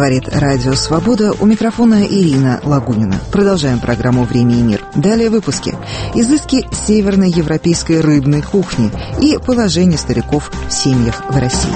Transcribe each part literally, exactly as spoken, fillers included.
Говорит Радио Свобода, у микрофона Ирина Лагунина. Продолжаем программу «Время и мир». Далее выпуски. Изыски северноевропейской рыбной кухни и положение стариков в семьях в России.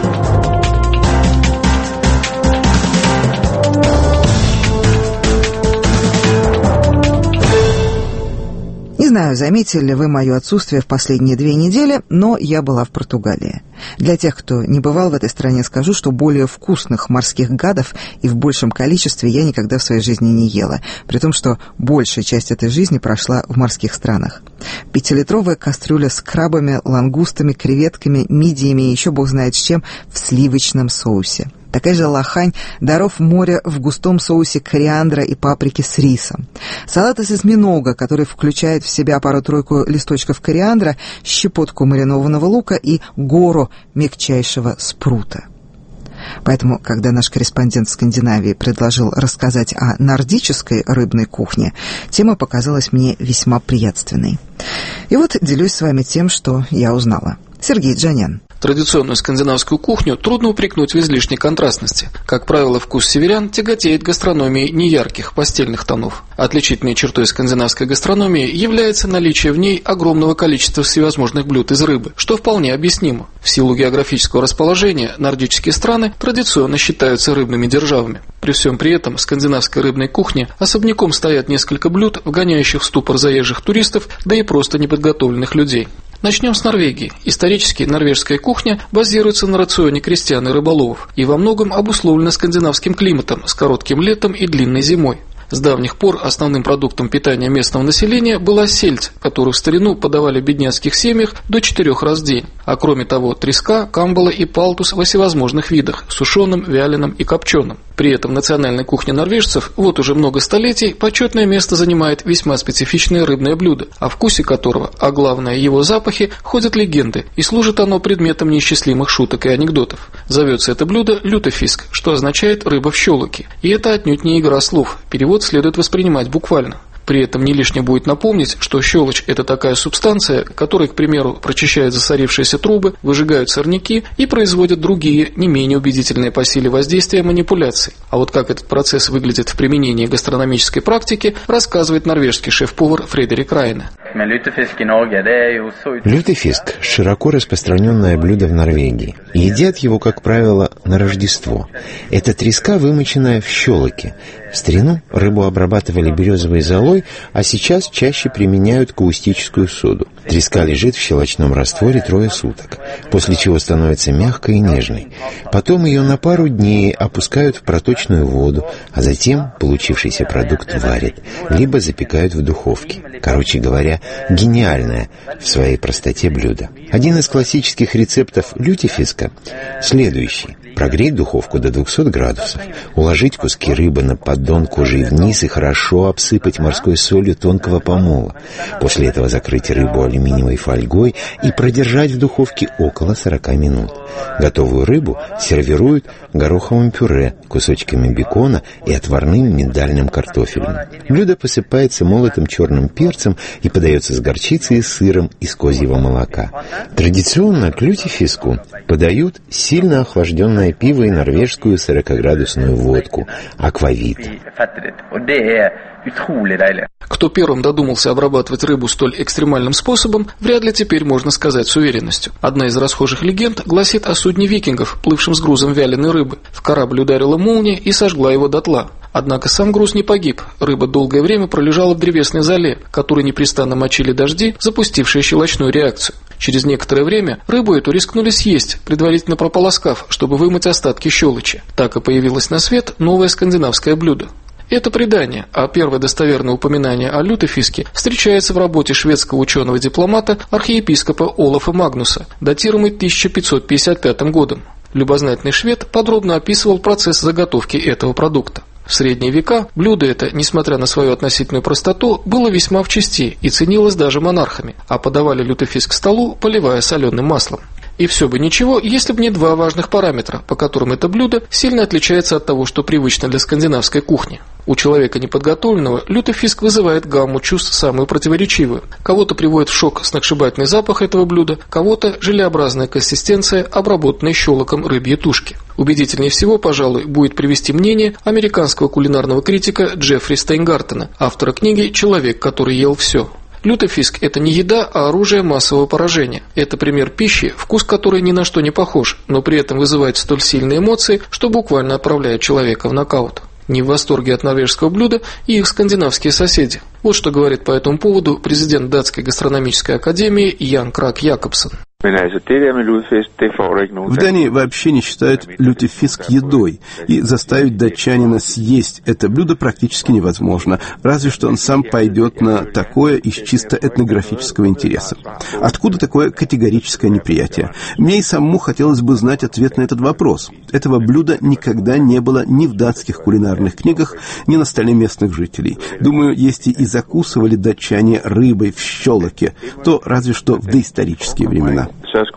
Не знаю, заметили ли вы мое отсутствие в последние две недели, но я была в Португалии. Для тех, кто не бывал в этой стране, скажу, что более вкусных морских гадов и в большем количестве я никогда в своей жизни не ела, при том, что большая часть этой жизни прошла в морских странах. Пятилитровая кастрюля с крабами, лангустами, креветками, мидиями и еще бог знает с чем в сливочном соусе. Такая же лохань даров моря в густом соусе кориандра и паприки с рисом. Салат из осьминога, который включает в себя пару-тройку листочков кориандра, щепотку маринованного лука и гору мягчайшего спрута. Поэтому, когда наш корреспондент в Скандинавии предложил рассказать о нордической рыбной кухне, тема показалась мне весьма приятственной. И вот делюсь с вами тем, что я узнала. Сергей Джанян. Традиционную скандинавскую кухню трудно упрекнуть в излишней контрастности. Как правило, вкус северян тяготеет гастрономией неярких пастельных тонов. Отличительной чертой скандинавской гастрономии является наличие в ней огромного количества всевозможных блюд из рыбы, что вполне объяснимо. В силу географического расположения нордические страны традиционно считаются рыбными державами. При всем при этом в скандинавской рыбной кухне особняком стоят несколько блюд, вгоняющих в ступор заезжих туристов, да и просто неподготовленных людей. Начнем с Норвегии. Исторически норвежская кухня базируется на рационе крестьян и рыболовов и во многом обусловлена скандинавским климатом с коротким летом и длинной зимой. С давних пор основным продуктом питания местного населения была сельдь, которую в старину подавали в бедняцких семьях до четырех раз в день. А кроме того, треска, камбала и палтус во всевозможных видах – сушеным, вяленым и копченым. При этом в национальной кухне норвежцев вот уже много столетий почетное место занимает весьма специфичное рыбное блюдо, о вкусе которого, а главное его запахе, ходят легенды, и служит оно предметом неисчислимых шуток и анекдотов. Зовется это блюдо лютефиск, что означает «рыба в щелоке». И это отнюдь не игра слов, перевод следует воспринимать буквально. При этом не лишне будет напомнить, что щелочь – это такая субстанция, которой, к примеру, прочищают засорившиеся трубы, выжигают сорняки и производят другие, не менее убедительные по силе воздействия манипуляции. А вот как этот процесс выглядит в применении гастрономической практики, рассказывает норвежский шеф-повар Фредерик Райне. Лютефиск – широко распространенное блюдо в Норвегии. Едят его, как правило, на Рождество. Это треска, вымоченная в щелоке. В старину рыбу обрабатывали березовой золой, а сейчас чаще применяют каустическую соду. Треска лежит в щелочном растворе трое суток, после чего становится мягкой и нежной. Потом ее на пару дней опускают в проточную воду, а затем получившийся продукт варят, либо запекают в духовке. Короче говоря, гениальное в своей простоте блюдо. Один из классических рецептов лютефиска следующий. Прогреть духовку до двухсот градусов, уложить куски рыбы на поддон кожей вниз и хорошо обсыпать морской солью тонкого помола. После этого закрыть рыбу алюминиевой фольгой и продержать в духовке около сорока минут. Готовую рыбу сервируют гороховым пюре, кусочками бекона и отварным миндальным картофелем. Блюдо посыпается молотым черным перцем и подается с горчицей и сыром из козьего молока. Традиционно к лютефиску подают сильно охлажденное пиво и норвежскую сорокаградусную водку – аквавит. Кто первым додумался обрабатывать рыбу столь экстремальным способом, вряд ли теперь можно сказать с уверенностью. Одна из расхожих легенд гласит о судне викингов, плывшем с грузом вяленой рыбы. В корабль ударила молния и сожгла его дотла. Однако сам груз не погиб. Рыба долгое время пролежала в древесной золе, которой непрестанно мочили дожди, запустившие щелочную реакцию. Через некоторое время рыбу эту рискнули съесть, предварительно прополоскав, чтобы вымыть остатки щелочи. Так и появилось на свет новое скандинавское блюдо. Это предание, а первое достоверное упоминание о лютефиске встречается в работе шведского ученого-дипломата архиепископа Олафа Магнуса, датируемой тысяча пятьсот пятьдесят пятым годом. Любознательный швед подробно описывал процесс заготовки этого продукта. В средние века блюдо это, несмотря на свою относительную простоту, было весьма в чести и ценилось даже монархами, а подавали лютефиск к столу, поливая соленым маслом. И все бы ничего, если бы не два важных параметра, по которым это блюдо сильно отличается от того, что привычно для скандинавской кухни. У человека неподготовленного лютефиск вызывает гамму чувств самую противоречивую. Кого-то приводит в шок сногсшибательный запах этого блюда, кого-то желеобразная консистенция обработанной щелоком рыбьей тушки. Убедительнее всего, пожалуй, будет привести мнение американского кулинарного критика Джеффри Стейнгартена, автора книги «Человек, который ел все». Лютефиск – это не еда, а оружие массового поражения. Это пример пищи, вкус которой ни на что не похож, но при этом вызывает столь сильные эмоции, что буквально отправляет человека в нокаут. Не в восторге от норвежского блюда и их скандинавские соседи. Вот что говорит по этому поводу президент датской гастрономической академии Ян Крак Якобсон. В Дании вообще не считают лютефиск едой, и заставить датчанина съесть это блюдо практически невозможно, разве что он сам пойдет на такое из чисто этнографического интереса. Откуда такое категорическое неприятие? Мне и самому хотелось бы знать ответ на этот вопрос. Этого блюда никогда не было ни в датских кулинарных книгах, ни на столе местных жителей. Думаю, если и закусывали датчане рыбой в щелоке, то разве что в доисторические времена.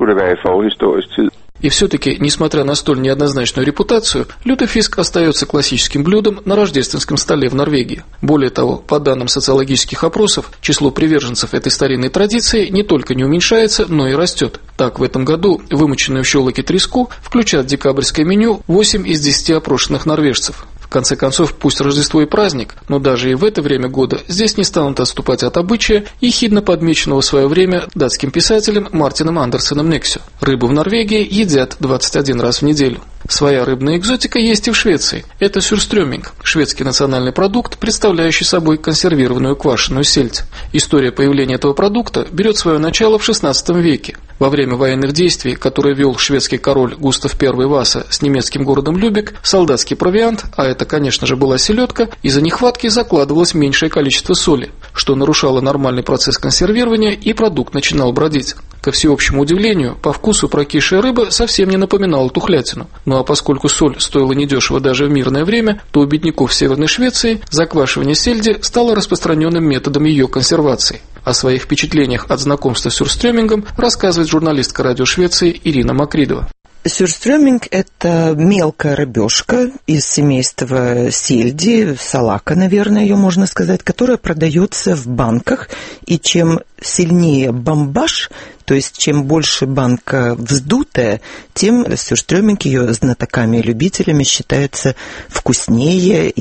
И все-таки, несмотря на столь неоднозначную репутацию, лютефиск остается классическим блюдом на рождественском столе в Норвегии. Более того, по данным социологических опросов, число приверженцев этой старинной традиции не только не уменьшается, но и растет. Так, в этом году вымоченную в щелоке треску включат в декабрьское меню восемь из десяти опрошенных норвежцев. В конце концов, пусть Рождество и праздник, но даже и в это время года здесь не станут отступать от обычая, ехидно подмеченного в свое время датским писателем Мартином Андерсеном Нексю. Рыбу в Норвегии едят двадцать один раз в неделю. Своя рыбная экзотика есть и в Швеции. Это сюрстрёминг, шведский национальный продукт, представляющий собой консервированную квашеную сельдь. История появления этого продукта берет свое начало в шестнадцатом веке. Во время военных действий, которые вел шведский король Густав Первый Васа с немецким городом Любек, солдатский провиант, а это, конечно же, была селедка, из-за нехватки закладывалось меньшее количество соли, что нарушало нормальный процесс консервирования, и продукт начинал бродить. Ко всеобщему удивлению, по вкусу прокисшая рыба совсем не напоминала тухлятину. Ну а поскольку соль стоила недешево даже в мирное время, то у бедняков Северной Швеции заквашивание сельди стало распространенным методом ее консервации. О своих впечатлениях от знакомства с сюрстрёмингом рассказывает журналистка радио Швеции Ирина Макридова. Сюрстрёминг – это мелкая рыбешка из семейства сельди, салака, наверное, ее можно сказать, которая продается в банках, и чем сильнее бомбаж, то есть чем больше банка вздутая, тем сюрстрёминг ее знатоками и любителями считается вкуснее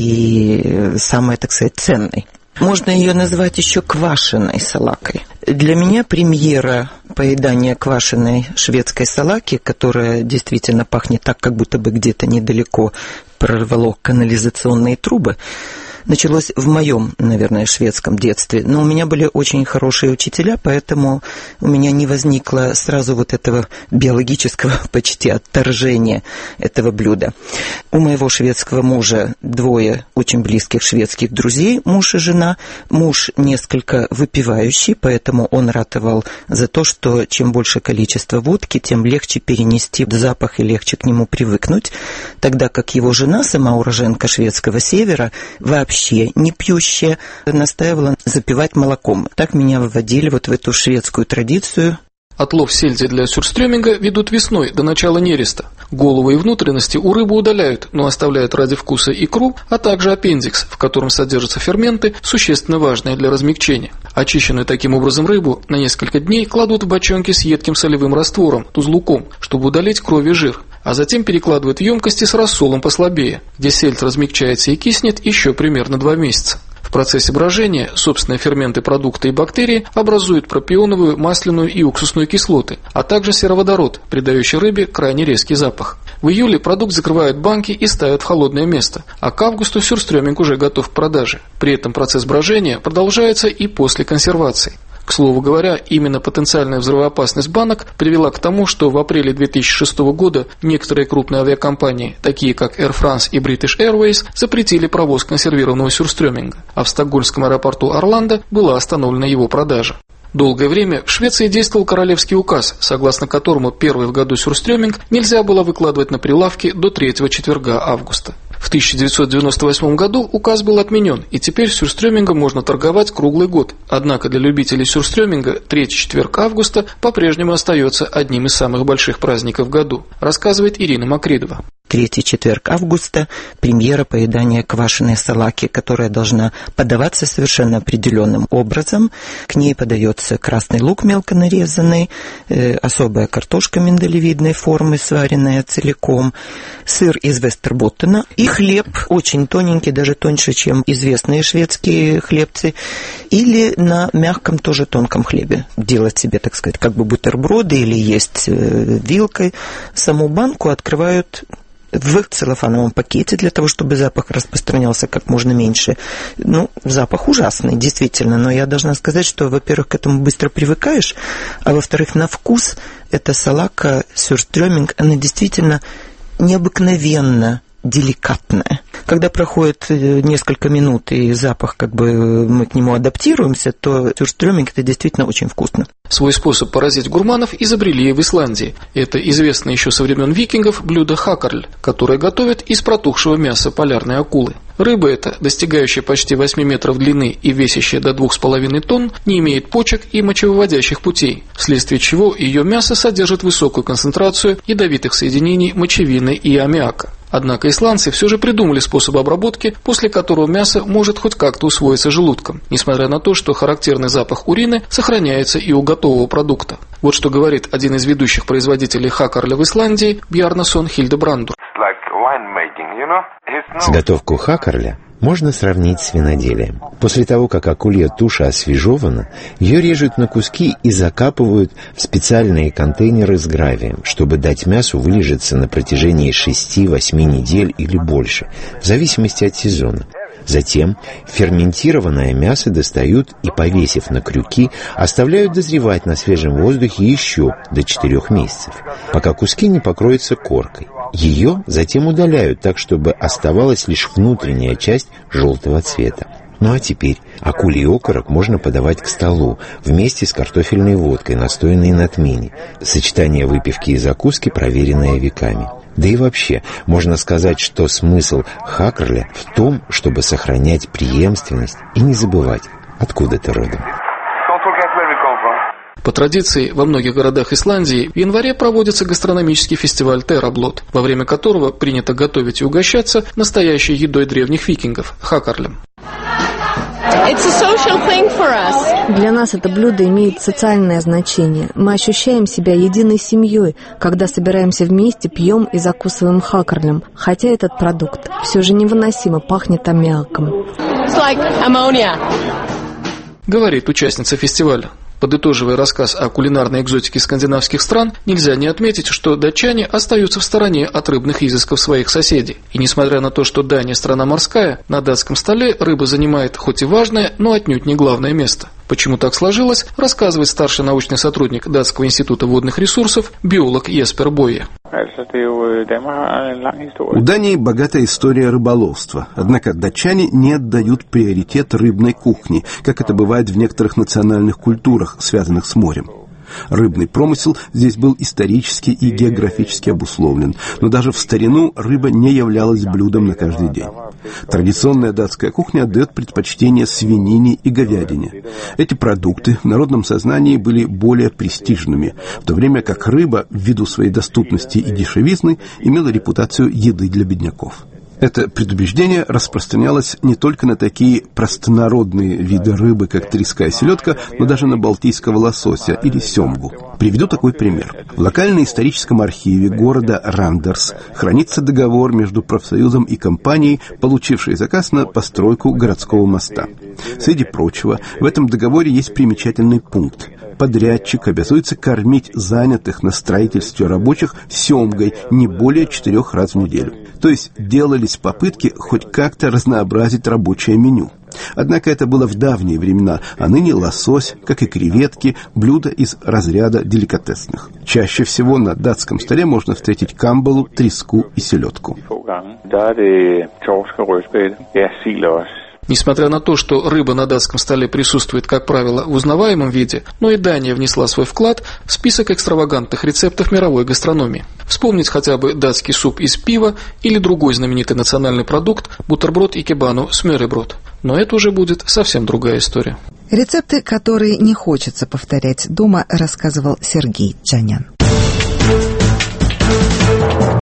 и самой, так сказать, ценной. Можно ее назвать еще квашеной салакой. Для меня премьера поедания квашеной шведской салаки, которая действительно пахнет так, как будто бы где-то недалеко прорвало канализационные трубы, началось в моем, наверное, шведском детстве. Но у меня были очень хорошие учителя, поэтому у меня не возникло сразу вот этого биологического почти отторжения этого блюда. У моего шведского мужа двое очень близких шведских друзей, муж и жена. Муж несколько выпивающий, поэтому он ратовал за то, что чем больше количество водки, тем легче перенести запах и легче к нему привыкнуть. Тогда как его жена, сама уроженка шведского севера, вообще не пьющая, настаивала запивать молоком. Так меня вводили вот в эту шведскую традицию. Отлов сельди для сюрстрёминга ведут весной до начала нереста. Голову и внутренности у рыбы удаляют, но оставляют ради вкуса икру, а также аппендикс, в котором содержатся ферменты, существенно важные для размягчения. Очищенную таким образом рыбу на несколько дней кладут в бочонки с едким солевым раствором, тузлуком, чтобы удалить кровь и жир, а затем перекладывают в емкости с рассолом послабее, где сельдь размягчается и киснет еще примерно два месяца. В процессе брожения собственные ферменты продукта и бактерии образуют пропионовую, масляную и уксусную кислоты, а также сероводород, придающий рыбе крайне резкий запах. В июле продукт закрывают банки и ставят в холодное место, а к августу сюрстрёминг уже готов к продаже. При этом процесс брожения продолжается и после консервации. К слову говоря, именно потенциальная взрывоопасность банок привела к тому, что в апреле две тысячи шестого года некоторые крупные авиакомпании, такие как Air France и British Airways, запретили провоз консервированного сюрстрёминга, а в стокгольмском аэропорту Орландо была остановлена его продажа. Долгое время в Швеции действовал королевский указ, согласно которому первый в году сюрстрёминг нельзя было выкладывать на прилавки до третьего четверга августа. В тысяча девятьсот девяносто восьмом году указ был отменен, и теперь сюрстрёмингом можно торговать круглый год. Однако для любителей сюрстрёминга третий четверг августа по-прежнему остается одним из самых больших праздников в году, рассказывает Ирина Макридова. Третий четверг августа – премьера поедания квашеной салаки, которая должна подаваться совершенно определенным образом. К ней подается красный лук мелко нарезанный, э, особая картошка миндалевидной формы, сваренная целиком, сыр из Вестерботтена и хлеб очень тоненький, даже тоньше, чем известные шведские хлебцы, или на мягком тоже тонком хлебе. Делать себе, так сказать, как бы бутерброды или есть э, вилкой. Саму банку открывают в целлофановом пакете для того, чтобы запах распространялся как можно меньше. Ну, запах ужасный, действительно, но я должна сказать, что, во-первых, к этому быстро привыкаешь, а во-вторых, на вкус эта салака сюрстрёминг, она действительно необыкновенно деликатная. Когда проходит несколько минут и запах, как бы мы к нему адаптируемся, то сюрстрёминг это действительно очень вкусно. Свой способ поразить гурманов изобрели в Исландии. Это известно еще со времен викингов блюдо хакарль, которое готовят из протухшего мяса полярной акулы. Рыба эта, достигающая почти восьми метров длины и весящая до двух с половиной тонн, не имеет почек и мочевыводящих путей, вследствие чего ее мясо содержит высокую концентрацию ядовитых соединений мочевины и аммиака. Однако исландцы все же придумали способ обработки, после которого мясо может хоть как-то усвоиться желудком, несмотря на то, что характерный запах урины сохраняется и у готового продукта. Вот что говорит один из ведущих производителей хакарля в Исландии Бjarnason Хильдебрандур. Заготовку хакарля можно сравнить с виноделием. После того, как акулья туша освежевана, ее режут на куски и закапывают в специальные контейнеры с гравием, чтобы дать мясу вылежаться на протяжении шести-восьми недель или больше, в зависимости от сезона. Затем ферментированное мясо достают и, повесив на крюки, оставляют дозревать на свежем воздухе еще до четырех месяцев, пока куски не покроются коркой. Ее затем удаляют так, чтобы оставалась лишь внутренняя часть желтого цвета. Ну а теперь акулий окорок можно подавать к столу вместе с картофельной водкой, настоянной на тмине. Сочетание выпивки и закуски, проверенное веками. Да и вообще, можно сказать, что смысл хакарля в том, чтобы сохранять преемственность и не забывать, откуда ты родом. По традиции, во многих городах Исландии в январе проводится гастрономический фестиваль Тераблот, во время которого принято готовить и угощаться настоящей едой древних викингов – хакарлем. Для нас это блюдо имеет социальное значение. Мы ощущаем себя единой семьей, когда собираемся вместе, пьем и закусываем хакарлем. Хотя этот продукт все же невыносимо пахнет аммиаком. Говорит участница фестиваля. Подытоживая рассказ о кулинарной экзотике скандинавских стран, нельзя не отметить, что датчане остаются в стороне от рыбных изысков своих соседей. И несмотря на то, что Дания страна морская, на датском столе рыба занимает хоть и важное, но отнюдь не главное место. Почему так сложилось, рассказывает старший научный сотрудник Датского института водных ресурсов, биолог Еспер Бойе. У Дании богатая история рыболовства, однако датчане не отдают приоритет рыбной кухне, как это бывает в некоторых национальных культурах, связанных с морем. Рыбный промысел здесь был исторически и географически обусловлен, но даже в старину рыба не являлась блюдом на каждый день. Традиционная датская кухня отдает предпочтение свинине и говядине. Эти продукты в народном сознании были более престижными, в то время как рыба, ввиду своей доступности и дешевизны, имела репутацию еды для бедняков. Это предубеждение распространялось не только на такие простонародные виды рыбы, как треска и селедка, но даже на балтийского лосося или семгу. Приведу такой пример. В локально-историческом архиве города Рандерс хранится договор между профсоюзом и компанией, получившей заказ на постройку городского моста. Среди прочего, в этом договоре есть примечательный пункт. Подрядчик обязуется кормить занятых на строительстве рабочих семгой не более четырех раз в неделю. То есть делались попытки хоть как-то разнообразить рабочее меню. Однако это было в давние времена, а ныне лосось, как и креветки, блюдо из разряда деликатесных. Чаще всего на датском столе можно встретить камбалу, треску и селедку. Несмотря на то, что рыба на датском столе присутствует, как правило, в узнаваемом виде, но и Дания внесла свой вклад в список экстравагантных рецептов мировой гастрономии. Вспомнить хотя бы датский суп из пива или другой знаменитый национальный продукт – бутерброд икебану смørrebrød. Но это уже будет совсем другая история. Рецепты, которые не хочется повторять дома, рассказывал Сергей Джанян.